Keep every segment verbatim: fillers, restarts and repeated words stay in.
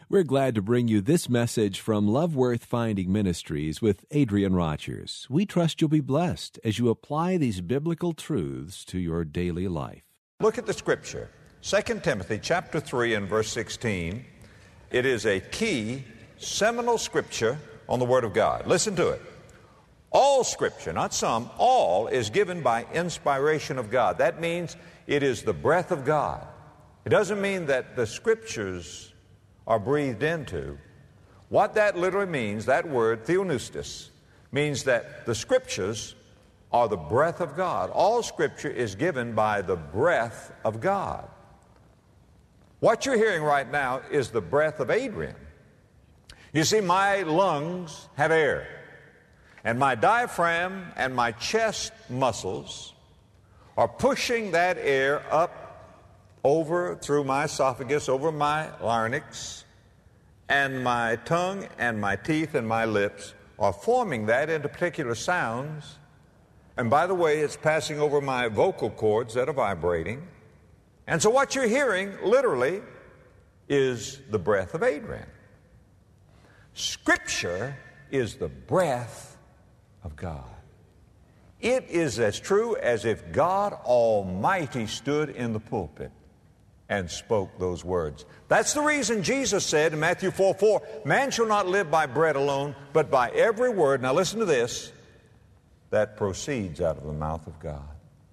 We're glad to bring you this message from Love Worth Finding Ministries with Adrian Rogers. We trust you'll be blessed as you apply these biblical truths to your daily life. Look at the scripture. Second Timothy chapter three and verse sixteen. It is a key, seminal scripture on the Word of God. Listen to it. All scripture, not some, all is given by inspiration of God. That means it is the breath of God. It doesn't mean that the scriptures are breathed into. What that literally means, that word, theopneustos, means that the scriptures are the breath of God. All scripture is given by the breath of God. What you're hearing right now is the breath of Adrian. You see, my lungs have air, and my diaphragm and my chest muscles are pushing that air up over through my esophagus, over my larynx, and my tongue and my teeth and my lips are forming that into particular sounds. And by the way, it's passing over my vocal cords that are vibrating. And so what you're hearing, literally, is the breath of Adrian. Scripture is the breath of God. It is as true as if God Almighty stood in the pulpit and spoke those words. That's the reason Jesus said in Matthew four four, man shall not live by bread alone, but by every word, now listen to this, that proceeds out of the mouth of God.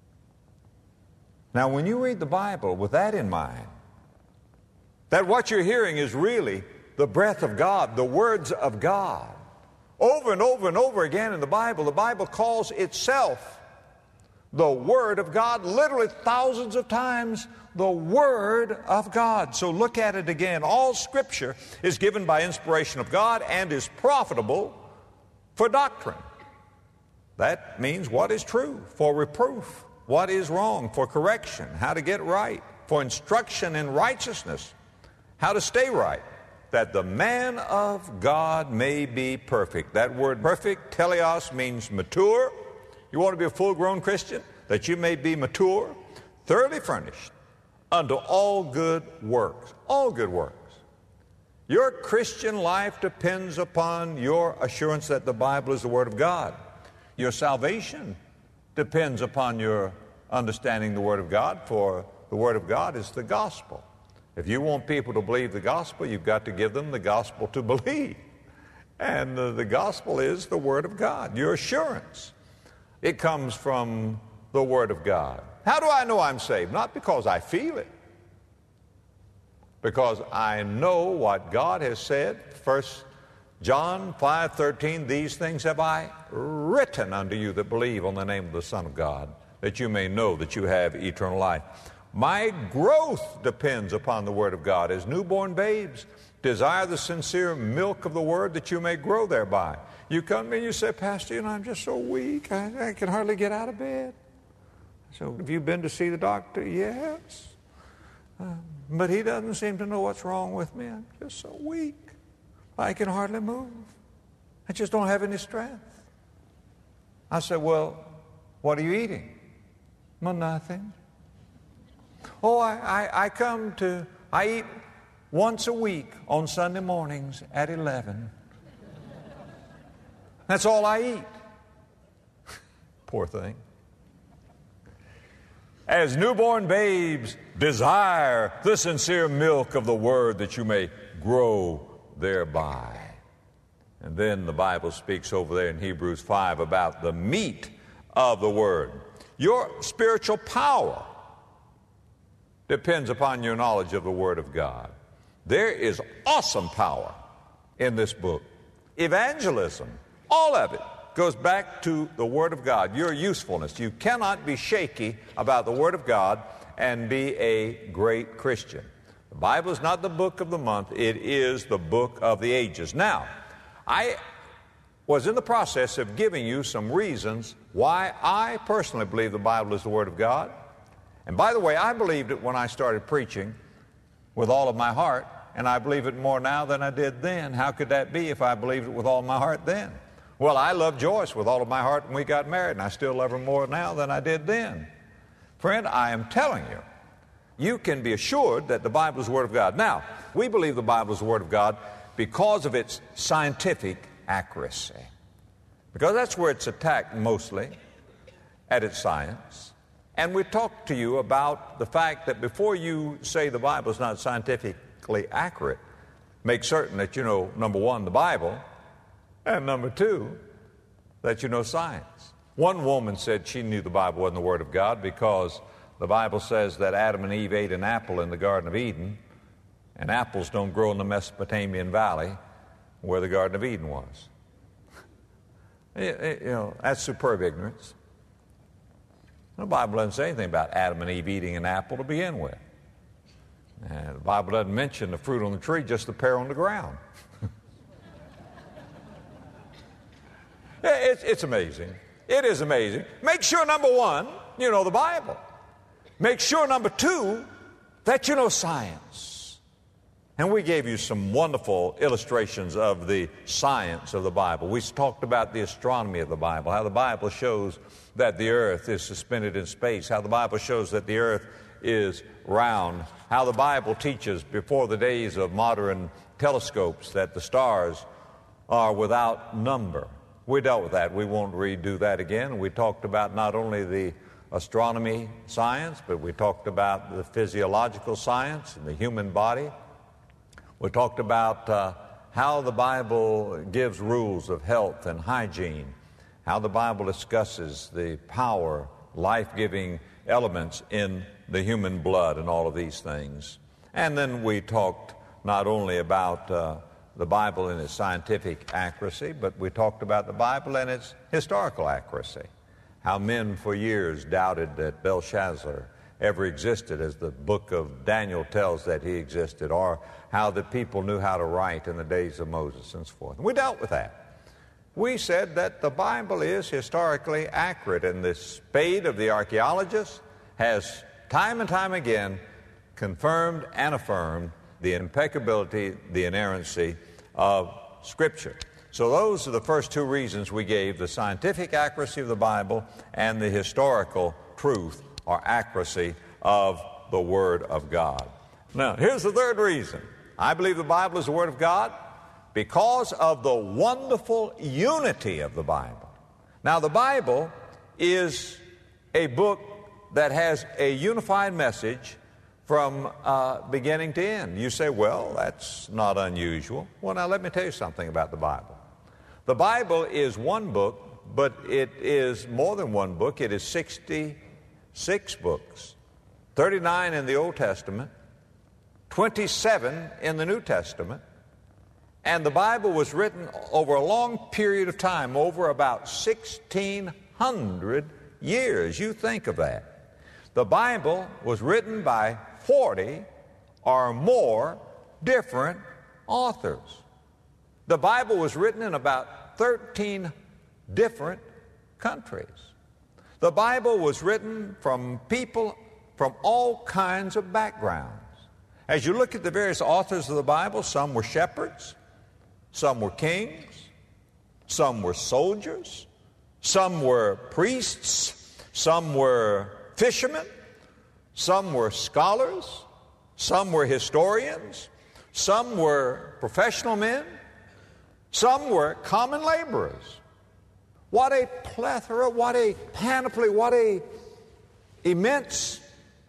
Now, when you read the Bible with that in mind, that what you're hearing is really the breath of God, the words of God. Over and over and over again in the Bible, the Bible calls itself the Word of God, literally thousands of times, the Word of God. So look at it again. All Scripture is given by inspiration of God and is profitable for doctrine. That means what is true, for reproof, what is wrong, for correction, how to get right, for instruction in righteousness, how to stay right, that the man of God may be perfect. That word perfect, teleos, means mature. You want to be a full-grown Christian? That you may be mature, thoroughly furnished unto all good works. All good works. Your Christian life depends upon your assurance that the Bible is the Word of God. Your salvation depends upon your understanding the Word of God, for the Word of God is the gospel. If you want people to believe the gospel, you've got to give them the gospel to believe. And the, the gospel is the Word of God, your assurance. It comes from the Word of God. How do I know I'm saved? Not because I feel it. Because I know what God has said. First John five thirteen, these things have I written unto you that believe on the name of the Son of God, that you may know that you have eternal life. My growth depends upon the Word of God. As newborn babes, desire the sincere milk of the Word that you may grow thereby. You come to me and you say, Pastor, you know, I'm just so weak. I, I can hardly get out of bed. So have you been to see the doctor? Yes. Uh, but he doesn't seem to know what's wrong with me. I'm just so weak. I can hardly move. I just don't have any strength. I said, well, what are you eating? Well, nothing. Oh, I, I, I come to, I eat once a week on Sunday mornings at eleven. That's all I eat. Poor thing. As newborn babes desire the sincere milk of the Word that you may grow thereby. And then the Bible speaks over there in Hebrews five about the meat of the Word. Your spiritual power depends upon your knowledge of the Word of God. There is awesome power in this book. Evangelism, all of it goes back to the Word of God, your usefulness. You cannot be shaky about the Word of God and be a great Christian. The Bible is not the book of the month. It is the book of the ages. Now, I was in the process of giving you some reasons why I personally believe the Bible is the Word of God. And by the way, I believed it when I started preaching with all of my heart, and I believe it more now than I did then. How could that be if I believed it with all my heart then? Well, I loved Joyce with all of my heart when we got married, and I still love her more now than I did then. Friend, I am telling you you can be assured that the Bible is the Word of God. Now, we believe the Bible is the Word of God because of its scientific accuracy. Because that's where it's attacked mostly, at its science. And we talked to you about the fact that before you say the Bible is not scientifically accurate, make certain that you know, number one, the Bible, and number two, that you know science. One woman said she knew the Bible wasn't the Word of God because the Bible says that Adam and Eve ate an apple in the Garden of Eden, and apples don't grow in the Mesopotamian Valley where the Garden of Eden was. You know, that's superb ignorance. The Bible doesn't say anything about Adam and Eve eating an apple to begin with. And the Bible doesn't mention the fruit on the tree, just the pear on the ground. it's, it's amazing. It is amazing. Make sure, number one, you know the Bible. Make sure, number two, that you know science. And we gave you some wonderful illustrations of the science of the Bible. We talked about the astronomy of the Bible, how the Bible shows that the earth is suspended in space, how the Bible shows that the earth is round, how the Bible teaches before the days of modern telescopes that the stars are without number. We dealt with that. We won't redo that again. We talked about not only the astronomy science, but we talked about the physiological science and the human body. We talked about uh, how the Bible gives rules of health and hygiene, how the Bible discusses the power, life-giving elements in the human blood and all of these things. And then we talked not only about uh, the Bible and its scientific accuracy, but we talked about the Bible and its historical accuracy. How men for years doubted that Belshazzar ever existed, as the book of Daniel tells that he existed, or how the people knew how to write in the days of Moses and so forth. And we dealt with that. We said that the Bible is historically accurate, and the spade of the archaeologist has time and time again confirmed and affirmed the impeccability, the inerrancy of Scripture. So those are the first two reasons we gave: the scientific accuracy of the Bible and the historical truth or accuracy of the Word of God. Now, here's the third reason. I believe the Bible is the Word of God because of the wonderful unity of the Bible. Now, the Bible is a book that has a unified message from uh, beginning to end. You say, well, that's not unusual. Well, now let me tell you something about the Bible. The Bible is one book, but it is more than one book. It is sixty-six books, thirty-nine in the Old Testament, twenty-seven in the New Testament, and the Bible was written over a long period of time, over about sixteen hundred years. You think of that. The Bible was written by forty or more different authors. The Bible was written in about thirteen different countries. The Bible was written from people from all kinds of backgrounds. As you look at the various authors of the Bible, some were shepherds, some were kings, some were soldiers, some were priests, some were fishermen, some were scholars, some were historians, some were professional men, some were common laborers. What a plethora, what a panoply, what a immense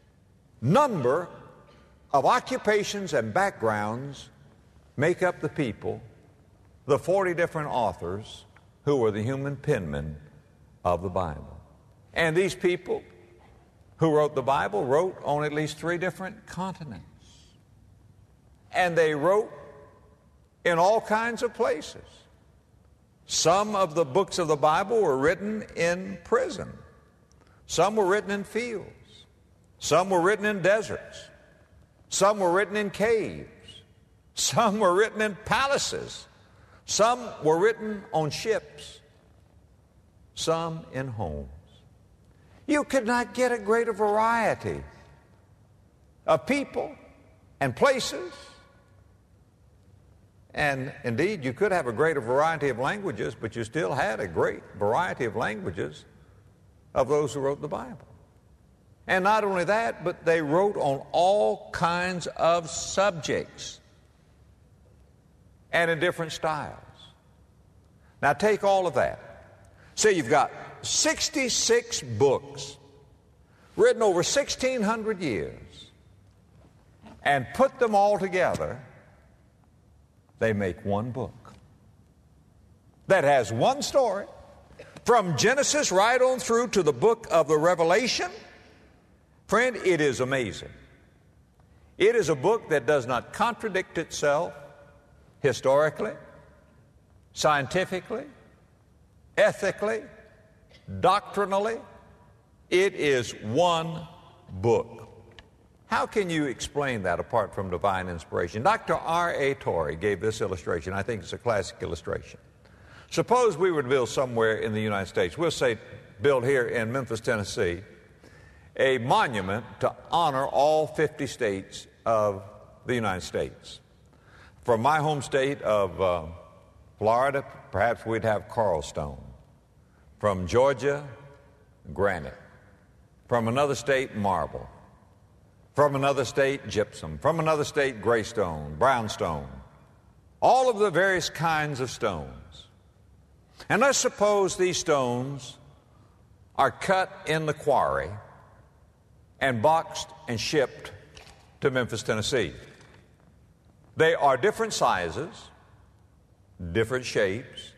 number of occupations and backgrounds make up the people, the forty different authors who were the human penmen of the Bible. And these people who wrote the Bible wrote on at least three different continents. And they wrote in all kinds of places. Some of the books of the Bible were written in prison. Some were written in fields. Some were written in deserts. Some were written in caves. Some were written in palaces. Some were written on ships. Some in homes. You could not get a greater variety of people and places. And indeed, you could have a greater variety of languages, but you still had a great variety of languages of those who wrote the Bible. And not only that, but they wrote on all kinds of subjects and in different styles. Now take all of that. Say you've got sixty-six books written over sixteen hundred years, and put them all together, they make one book that has one story from Genesis right on through to the book of the Revelation. Friend, it is amazing. It is a book that does not contradict itself historically, scientifically, ethically, doctrinally. It is one book. How can you explain that apart from divine inspiration? Doctor R A Torrey gave this illustration. I think it's a classic illustration. Suppose we were to build somewhere in the United States, we'll say build here in Memphis, Tennessee, a monument to honor all fifty states of the United States. From my home state of uh, Florida, perhaps we'd have coral stone. From Georgia, granite. From another state, marble. From another state, gypsum. From another state, gray stone, brownstone. All of the various kinds of stones. And let's suppose these stones are cut in the quarry and boxed and shipped to Memphis, Tennessee. They are different sizes, different shapes.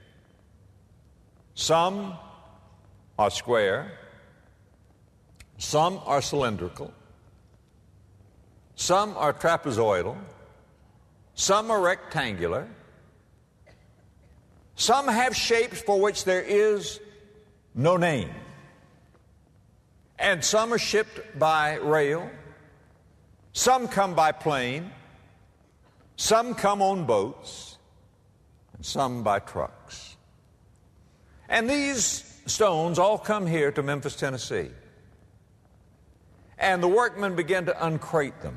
Some are square, some are cylindrical, some are trapezoidal, some are rectangular, some have shapes for which there is no name, and some are shipped by rail, some come by plane, some come on boats, and some by trucks. And these stones all come here to Memphis, Tennessee. And the workmen begin to uncrate them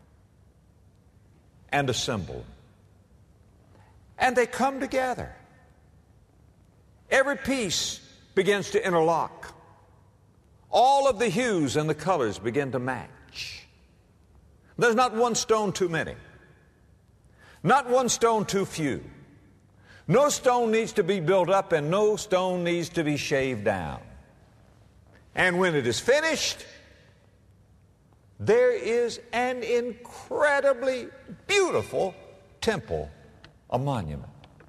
and assemble them. And they come together. Every piece begins to interlock. All of the hues and the colors begin to match. There's not one stone too many. Not one stone too few. No stone needs to be built up and no stone needs to be shaved down. And when it is finished, there is an incredibly beautiful temple, a monument.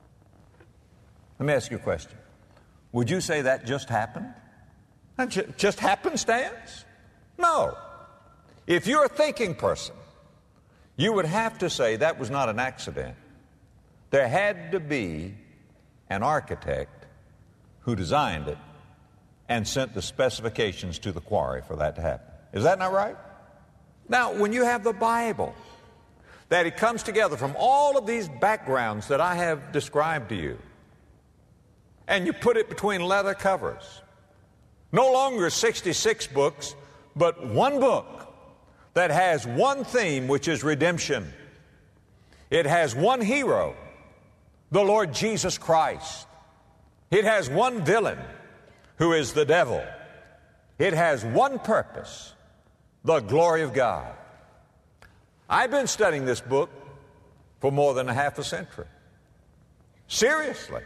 Let me ask you a question. Would you say that just happened? That ju- just happenstance? No. If you're a thinking person, you would have to say that was not an accident. There had to be an architect who designed it and sent the specifications to the quarry for that to happen. Is that not right? Now, when you have the Bible, that it comes together from all of these backgrounds that I have described to you, and you put it between leather covers, no longer sixty-six books, but one book that has one theme, which is redemption. It has one hero, the Lord Jesus Christ. It has one villain, who is the devil. It has one purpose, the glory of God. I've been studying this book for more than a half a century. Seriously.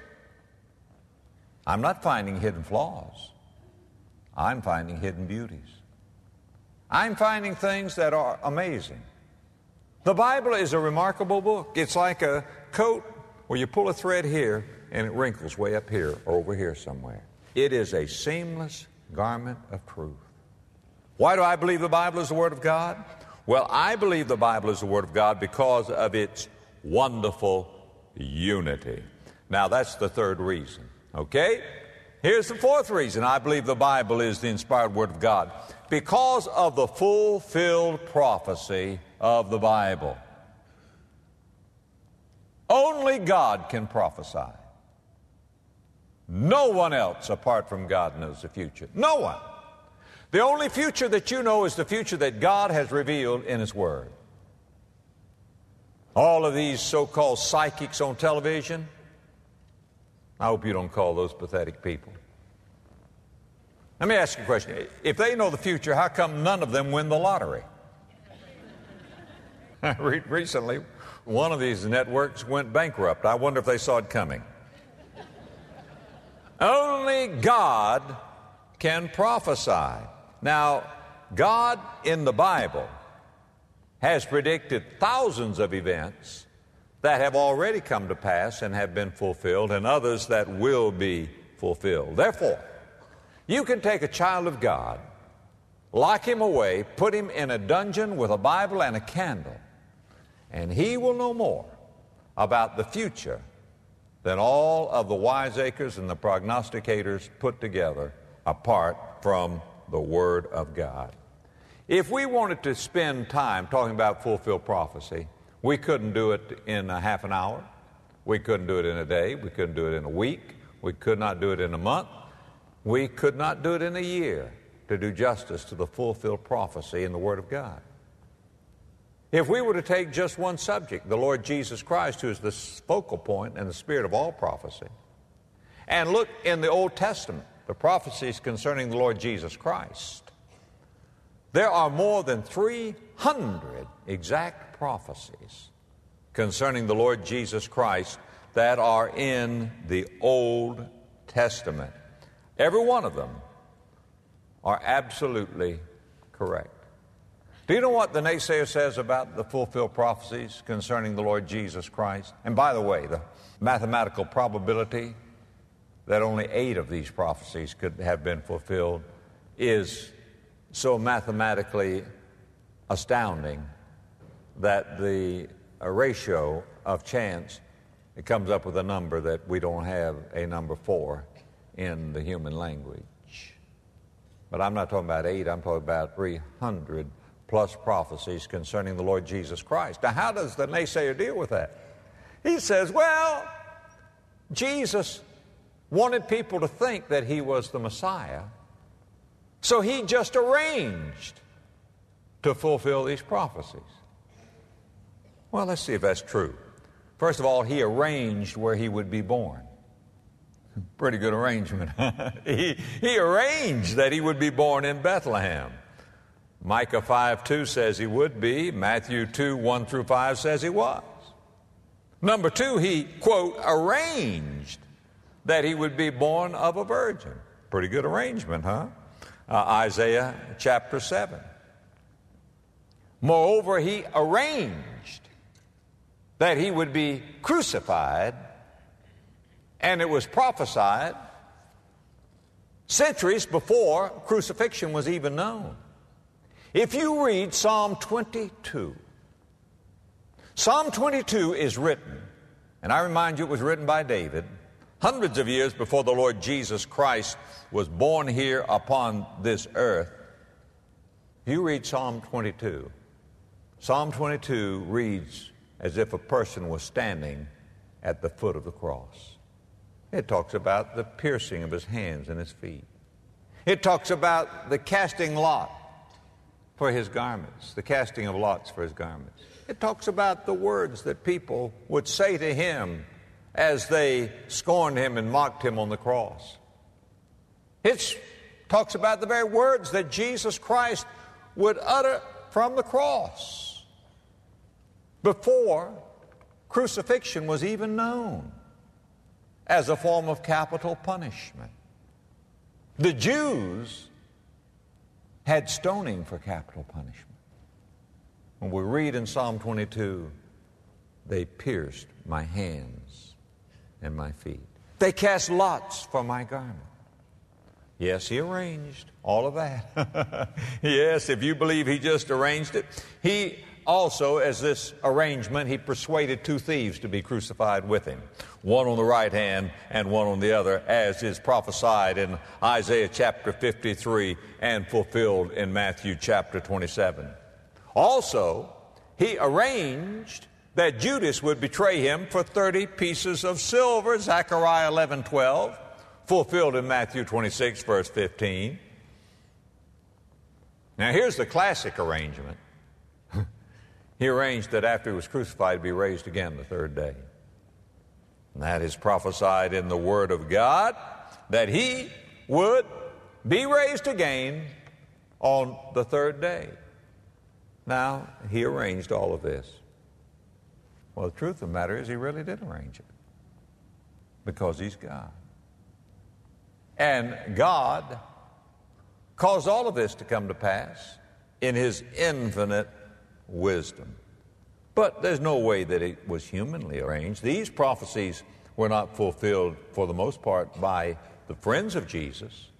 I'm not finding hidden flaws. I'm finding hidden beauties. I'm finding things that are amazing. The Bible is a remarkable book. It's like a coat where you pull a thread here and it wrinkles way up here or over here somewhere. It is a seamless garment of truth. Why do I believe the Bible is the Word of God? Well, I believe the Bible is the Word of God because of its wonderful unity. Now, that's the third reason, okay? Here's the fourth reason I believe the Bible is the inspired Word of God. Because of the fulfilled prophecy of the Bible. Only God can prophesy. No one else apart from God knows the future. No one. The only future that you know is the future that God has revealed in His Word. All of these so-called psychics on television, I hope you don't call those pathetic people. Let me ask you a question. If they know the future, how come none of them win the lottery? Recently, one of these networks went bankrupt. I wonder if they saw it coming. Only God can prophesy. Now, God in the Bible has predicted thousands of events that have already come to pass and have been fulfilled, and others that will be fulfilled. Therefore, you can take a child of God, lock him away, put him in a dungeon with a Bible and a candle, and he will know more about the future than all of the wiseacres and the prognosticators put together apart from the Word of God. If we wanted to spend time talking about fulfilled prophecy, we couldn't do it in a half an hour. We couldn't do it in a day. We couldn't do it in a week. We could not do it in a month. We could not do it in a year to do justice to the fulfilled prophecy in the Word of God. If we were to take just one subject, the Lord Jesus Christ, who is the focal point and the spirit of all prophecy, and look in the Old Testament, the prophecies concerning the Lord Jesus Christ, there are more than three hundred exact prophecies concerning the Lord Jesus Christ that are in the Old Testament. Every one of them are absolutely correct. Do you know what the naysayer says about the fulfilled prophecies concerning the Lord Jesus Christ? And by the way, the mathematical probability that only eight of these prophecies could have been fulfilled is so mathematically astounding that the ratio of chance, it comes up with a number that we don't have a number for in the human language. But I'm not talking about eight, I'm talking about three hundred plus prophecies concerning the Lord Jesus Christ. Now, how does the naysayer deal with that? He says, well, Jesus wanted people to think that he was the Messiah, so he just arranged to fulfill these prophecies. Well, let's see if that's true. First of all, he arranged where he would be born. Pretty good arrangement. he, he arranged that he would be born in Bethlehem. Micah five two says he would be. Matthew two one through five says he was. Number two, he, quote, arranged that he would be born of a virgin. Pretty good arrangement, huh? Uh, Isaiah chapter seven. Moreover, he arranged that he would be crucified, and it was prophesied centuries before crucifixion was even known. If you read Psalm twenty-two, Psalm twenty-two is written, and I remind you it was written by David, hundreds of years before the Lord Jesus Christ was born here upon this earth. If you read Psalm twenty-two, Psalm twenty-two reads as if a person was standing at the foot of the cross. It talks about the piercing of his hands and his feet. It talks about the casting lot for his garments, the casting of lots for his garments. It talks about the words that people would say to him as they scorned him and mocked him on the cross. It talks about the very words that Jesus Christ would utter from the cross before crucifixion was even known as a form of capital punishment. The Jews had stoning for capital punishment. When we read in Psalm twenty-two, they pierced my hands and my feet. They cast lots for my garment. Yes, he arranged all of that. Yes, if you believe he just arranged it. He also, as this arrangement, he persuaded two thieves to be crucified with him, one on the right hand and one on the other, as is prophesied in Isaiah chapter fifty-three and fulfilled in Matthew chapter twenty-seven. Also, he arranged that Judas would betray him for thirty pieces of silver, Zechariah eleven twelve, fulfilled in Matthew twenty-six, verse fifteen. Now, here's the classic arrangement. He arranged that after he was crucified, he'd be raised again the third day. And that is prophesied in the Word of God, that he would be raised again on the third day. Now, he arranged all of this. Well, the truth of the matter is he really did arrange it, because he's God. And God caused all of this to come to pass in his infinite wisdom. But there's no way that it was humanly arranged. These prophecies were not fulfilled for the most part by the friends of Jesus,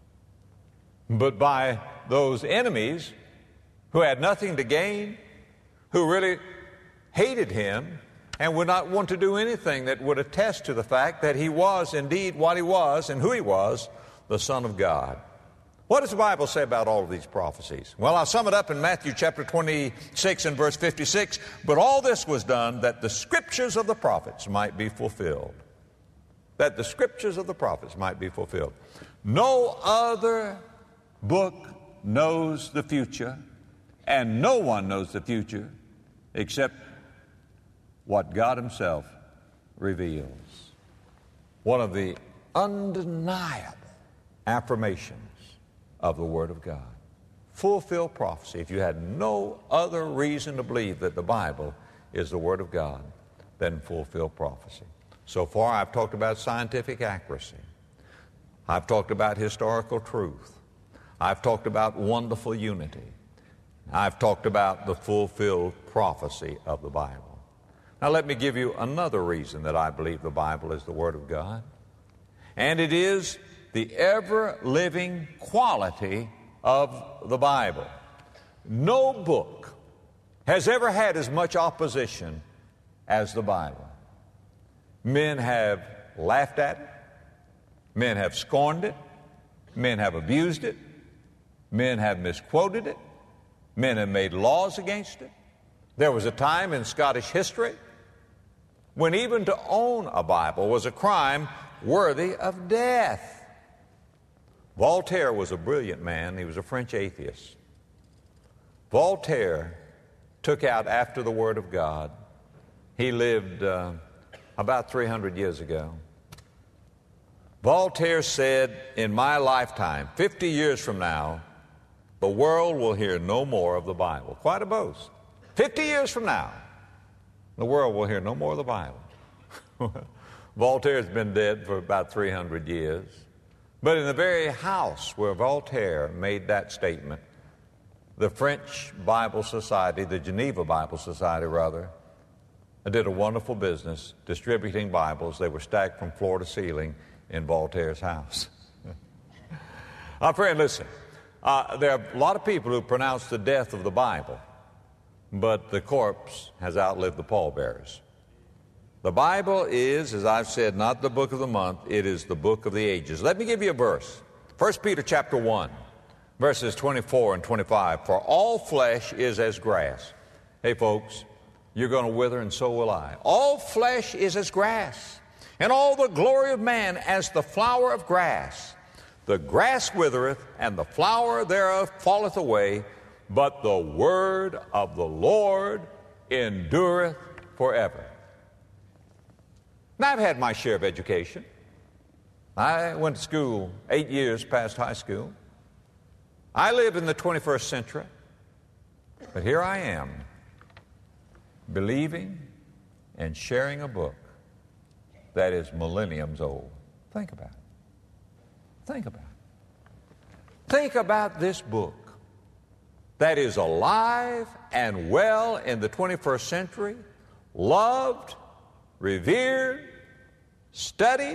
but by those enemies who had nothing to gain, who really hated him and would not want to do anything that would attest to the fact that he was indeed what he was and who he was, the Son of God. What does the Bible say about all of these prophecies? Well, I'll sum it up in Matthew chapter twenty-six and verse fifty-six. But all this was done that the scriptures of the prophets might be fulfilled. That the scriptures of the prophets might be fulfilled. No other book knows the future, and no one knows the future except what God himself reveals. One of the undeniable affirmations of the Word of God. Fulfill prophecy. If you had no other reason to believe that the Bible is the Word of God, then fulfill prophecy. So far, I've talked about scientific accuracy. I've talked about historical truth. I've talked about wonderful unity. I've talked about the fulfilled prophecy of the Bible. Now let me give you another reason that I believe the Bible is the Word of God. And it is the ever-living quality of the Bible. No book has ever had as much opposition as the Bible. Men have laughed at it. Men have scorned it. Men have abused it. Men have misquoted it. Men have made laws against it. There was a time in Scottish history when even to own a Bible was a crime worthy of death. Voltaire was a brilliant man. He was a French atheist. Voltaire took out after the Word of God. He lived uh, about three hundred years ago. Voltaire said, in my lifetime, fifty years from now, the world will hear no more of the Bible. Quite a boast. fifty years from now, the world will hear no more of the Bible. Voltaire's been dead for about three hundred years. But in the very house where Voltaire made that statement, the French Bible Society, the Geneva Bible Society rather, did a wonderful business distributing Bibles. They were stacked from floor to ceiling in Voltaire's house. My friend, listen, uh, there are a lot of people who pronounce the death of the Bible, but the corpse has outlived the pallbearers. The Bible is, as I've said, not the book of the month, it is the book of the ages. Let me give you a verse. First Peter chapter one, verses twenty-four and twenty-five. For all flesh is as grass. Hey folks, you're going to wither and so will I. All flesh is as grass, and all the glory of man as the flower of grass. The grass withereth, and the flower thereof falleth away, but the word of the Lord endureth forever. Now, I've had my share of education. I went to school eight years past high school. I live in the twenty-first century. But here I am, believing and sharing a book that is millenniums old. Think about it. Think about it. Think about this book that is alive and well in the twenty-first century, loved, revered, studied,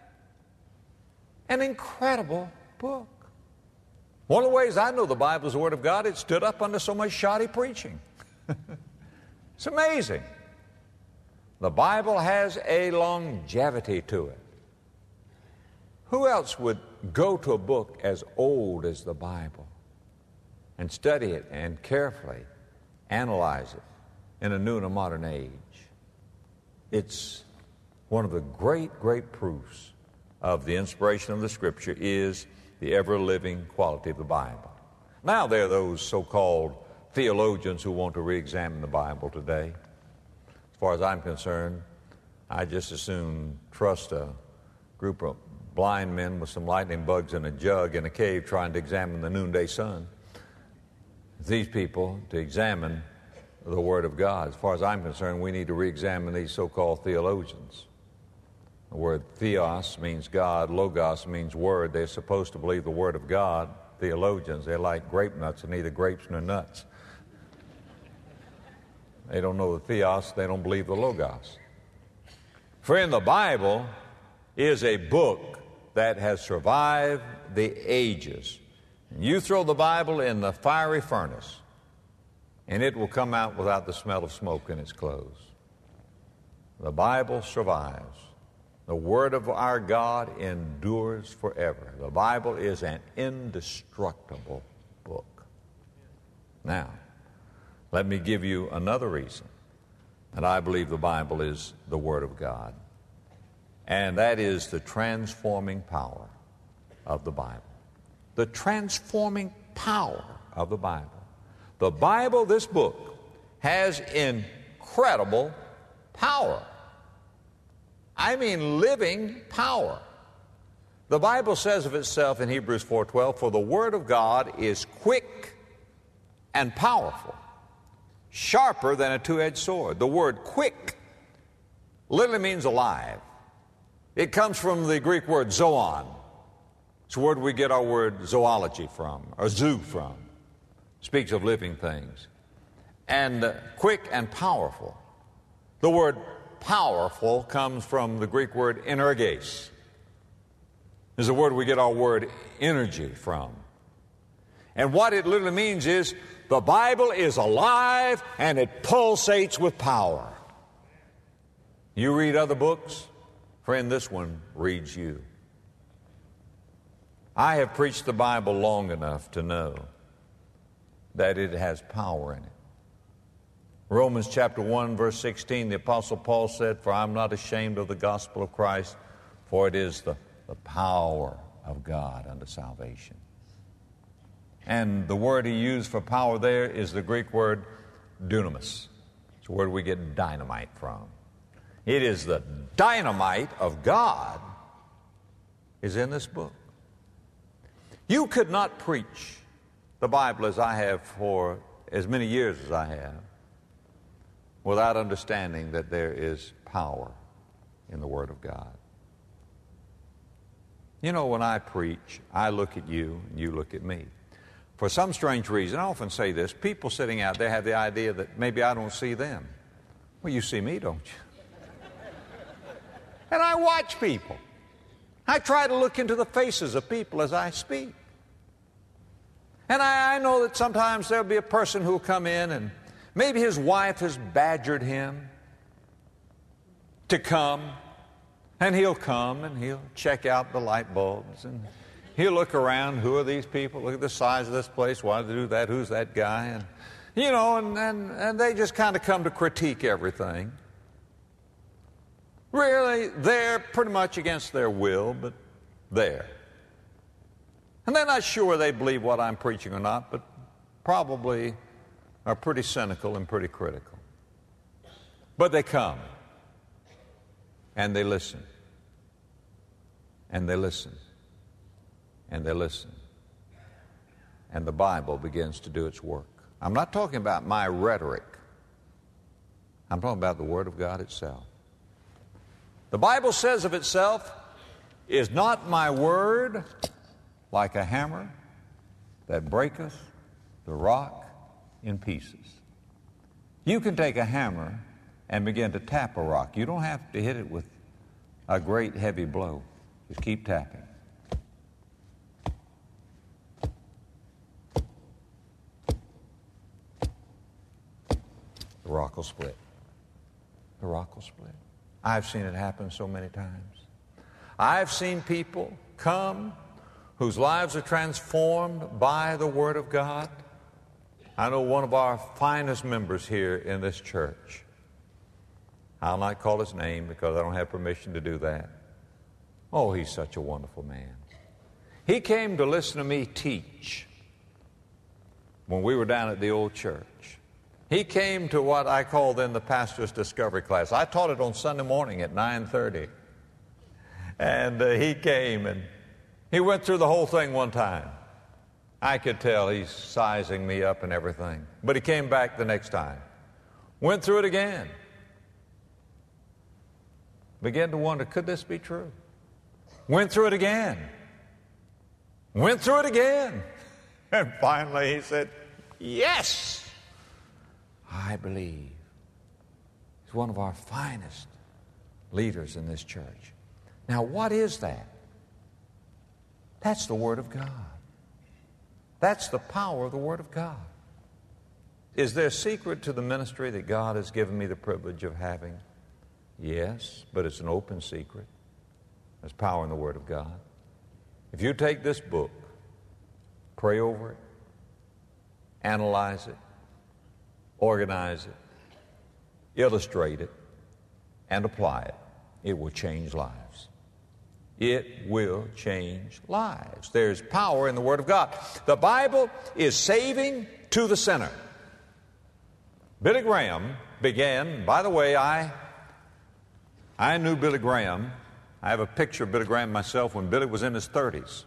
an incredible book. One of the ways I know the Bible is the Word of God, it stood up under so much shoddy preaching. It's amazing. The Bible has a longevity to it. Who else would go to a book as old as the Bible and study it and carefully analyze it in a new and a modern age? It's one of the great, great proofs of the inspiration of the Scripture is the ever-living quality of the Bible. Now there are those so-called theologians who want to re-examine the Bible today. As far as I'm concerned, I just as soon trust a group of blind men with some lightning bugs in a jug in a cave trying to examine the noonday sun. These people to examine the Word of God. As far as I'm concerned, we need to re-examine these so-called theologians. The word theos means God, logos means word. They're supposed to believe the Word of God. Theologians, they're like grape nuts, and neither grapes nor nuts. They don't know the theos, they don't believe the logos. Friend, the Bible is a book that has survived the ages. You throw the Bible in the fiery furnace, and it will come out without the smell of smoke in its clothes. The Bible survives. The Word of our God endures forever. The Bible is an indestructible book. Now, let me give you another reason that I believe the Bible is the Word of God, and that is the transforming power of the Bible. The transforming power of the Bible. The Bible, this book, has incredible power. I mean living power. The Bible says of itself in Hebrews four twelve, "For the Word of God is quick and powerful, sharper than a two-edged sword." The word quick literally means alive. It comes from the Greek word zoon. It's a word we get our word zoology from, or zoo from. It speaks of living things. And uh, quick and powerful. The word powerful comes from the Greek word energes. It's a word we get our word energy from. And what it literally means is the Bible is alive and it pulsates with power. You read other books? Friend, this one reads you. I have preached the Bible long enough to know that it has power in it. Romans chapter one, verse sixteen, the Apostle Paul said, "For I'm not ashamed of the gospel of Christ, for it is the, the power of God unto salvation." And the word he used for power there is the Greek word dunamis. It's a word we get dynamite from. It is the dynamite of God is in this book. You could not preach the Bible as I have for as many years as I have without understanding that there is power in the Word of God. You know, when I preach, I look at you and you look at me. For some strange reason, I often say this, people sitting out there have the idea that maybe I don't see them. Well, you see me, don't you? And I watch people. I try to look into the faces of people as I speak. And I, I know that sometimes there'll be a person who'll come in and maybe his wife has badgered him to come, and he'll come and he'll check out the light bulbs and he'll look around. Who are these people? Look at the size of this place. Why do they do that? Who's that guy? And, you know, and, and, and they just kind of come to critique everything. Really, they're pretty much against their will, but there. And they're not sure they believe what I'm preaching or not, but probably are pretty cynical and pretty critical. But they come, and they listen, and they listen, and they listen, and the Bible begins to do its work. I'm not talking about my rhetoric. I'm talking about the Word of God itself. The Bible says of itself, "Is not my word like a hammer that breaketh the rock in pieces?" You can take a hammer and begin to tap a rock. You don't have to hit it with a great heavy blow. Just keep tapping. The rock will split. The rock will split. I've seen it happen so many times. I've seen people come whose lives are transformed by the Word of God. I know one of our finest members here in this church. I'll not call his name because I don't have permission to do that. Oh, he's such a wonderful man. He came to listen to me teach when we were down at the old church. He came to what I call then the pastor's discovery class. I taught it on Sunday morning at nine thirty. And uh, he came and he went through the whole thing one time. I could tell he's sizing me up and everything. But he came back the next time. Went through it again. Began to wonder, could this be true? Went through it again. Went through it again. And finally he said, yes, I believe. He's one of our finest leaders in this church. Now, what is that? That's the Word of God. That's the power of the Word of God. Is there a secret to the ministry that God has given me the privilege of having? Yes, but it's an open secret. There's power in the Word of God. If you take this book, pray over it, analyze it, organize it, illustrate it, and apply it, it will change lives. It will change lives. There's power in the Word of God. The Bible is saving to the sinner. Billy Graham began, by the way, I, I knew Billy Graham. I have a picture of Billy Graham myself when Billy was in his thirties.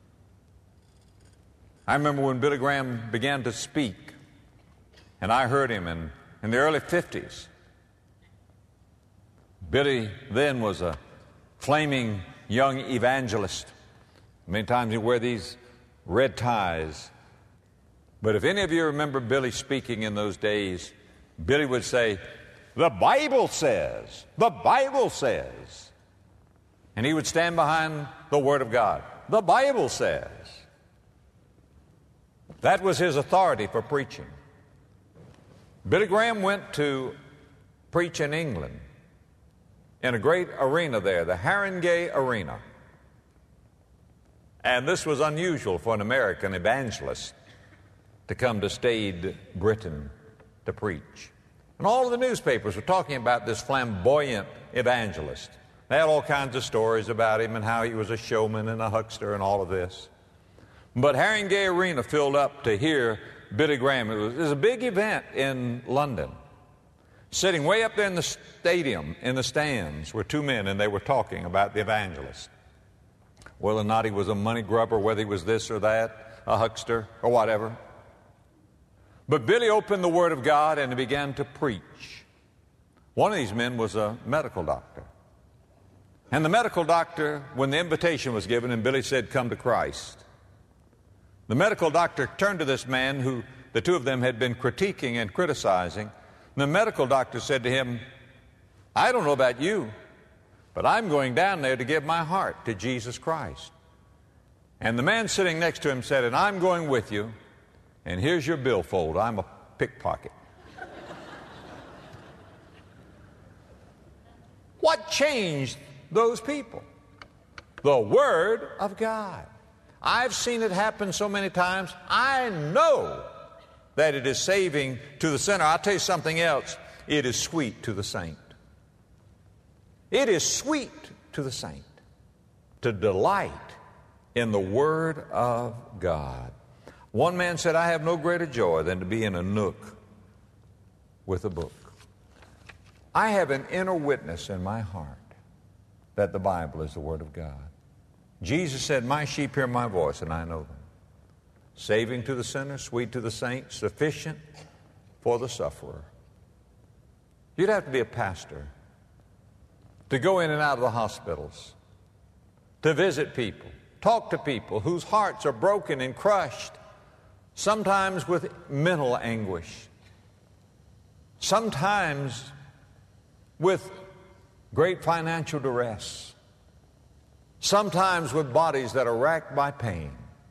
I remember when Billy Graham began to speak, and I heard him in, in the early fifties. Billy then was a flaming young evangelist. Many times he'd wear these red ties. But if any of you remember Billy speaking in those days, Billy would say, the Bible says, the Bible says. And he would stand behind the Word of God. The Bible says. That was his authority for preaching. Billy Graham went to preach in England, in a great arena there, the Haringey Arena. And this was unusual for an American evangelist to come to staid Britain to preach. And all of the newspapers were talking about this flamboyant evangelist. They had all kinds of stories about him and how he was a showman and a huckster and all of this. But Haringey Arena filled up to hear Billy Graham. It was, it was a big event in London. Sitting way up there in the stadium, in the stands, were two men, and they were talking about the evangelist. Whether or not he was a money grubber, whether he was this or that, a huckster, or whatever. But Billy opened the Word of God and he began to preach. One of these men was a medical doctor. And the medical doctor, when the invitation was given and Billy said, come to Christ, the medical doctor turned to this man who the two of them had been critiquing and criticizing. The medical doctor said to him, I don't know about you, but I'm going down there to give my heart to Jesus Christ. And the man sitting next to him said, and I'm going with you, and here's your billfold. I'm a pickpocket. What changed those people? The Word of God. I've seen it happen so many times. I know that it is saving to the sinner. I'll tell you something else. It is sweet to the saint. It is sweet to the saint to delight in the Word of God. One man said, I have no greater joy than to be in a nook with a book. I have an inner witness in my heart that the Bible is the Word of God. Jesus said, my sheep hear my voice, and I know them. Saving to the sinner, sweet to the saint, sufficient for the sufferer. You'd have to be a pastor to go in and out of the hospitals, to visit people, talk to people whose hearts are broken and crushed, sometimes with mental anguish, sometimes with great financial duress, sometimes with bodies that are racked by pain.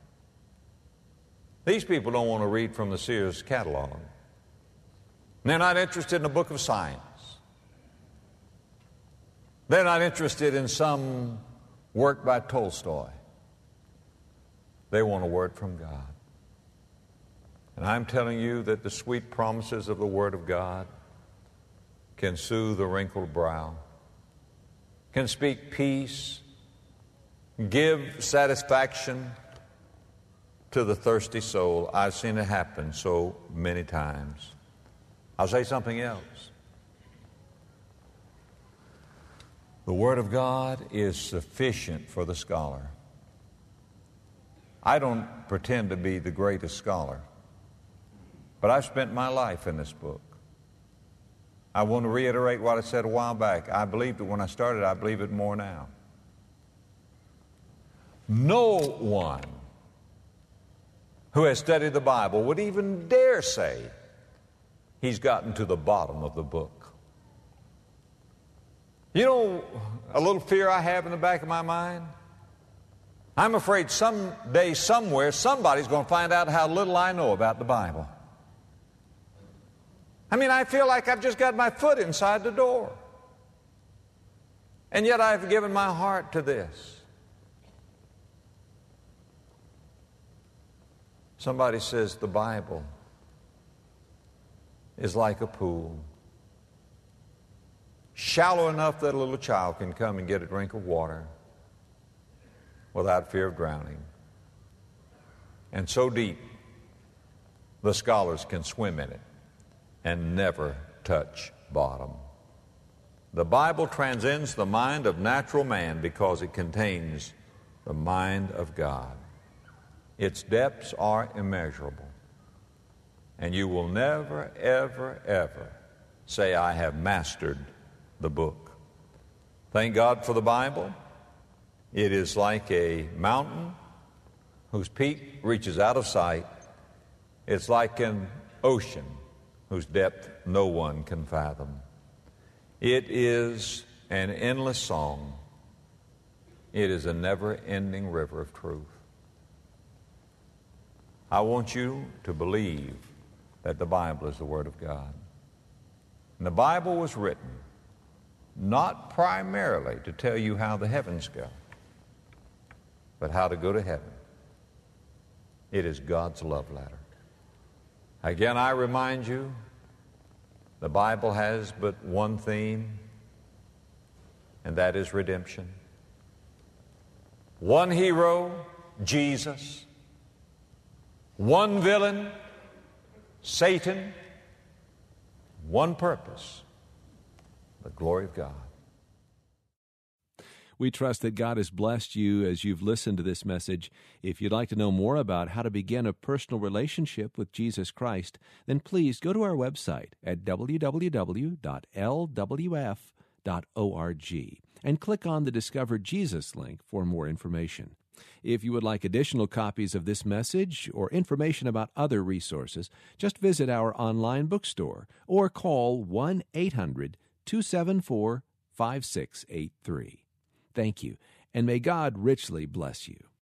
These people don't want to read from the Sears catalog. They're not interested in a book of science. They're not interested in some work by Tolstoy. They want a word from God. And I'm telling you that the sweet promises of the Word of God can soothe a wrinkled brow, can speak peace, give satisfaction to the thirsty soul. I've seen it happen so many times. I'll say something else. The Word of God is sufficient for the scholar. I don't pretend to be the greatest scholar, but I've spent my life in this book. I want to reiterate what I said a while back. I believed it when I started. I believe it more now. No one who has studied the Bible would even dare say he's gotten to the bottom of the book. You know, a little fear I have in the back of my mind? I'm afraid someday, somewhere, somebody's going to find out how little I know about the Bible. I mean, I feel like I've just got my foot inside the door. And yet I've given my heart to this. Somebody says the Bible is like a pool, shallow enough that a little child can come and get a drink of water without fear of drowning, and so deep the scholars can swim in it and never touch bottom. The Bible transcends the mind of natural man because it contains the mind of God. Its depths are immeasurable, and you will never, ever, ever say, I have mastered the book. Thank God for the Bible. It is like a mountain whose peak reaches out of sight. It's like an ocean whose depth no one can fathom. It is an endless song. It is a never-ending river of truth. I want you to believe that the Bible is the Word of God. And the Bible was written not primarily to tell you how the heavens go, but how to go to heaven. It is God's love letter. Again, I remind you, the Bible has but one theme, and that is redemption. One hero, Jesus. One villain, Satan. One purpose, the glory of God. We trust that God has blessed you as you've listened to this message. If you'd like to know more about how to begin a personal relationship with Jesus Christ, then please go to our website at w w w dot l w f dot org and click on the Discover Jesus link for more information. If you would like additional copies of this message or information about other resources, just visit our online bookstore or call one eight hundred two seven four five six eight three. Thank you, and may God richly bless you.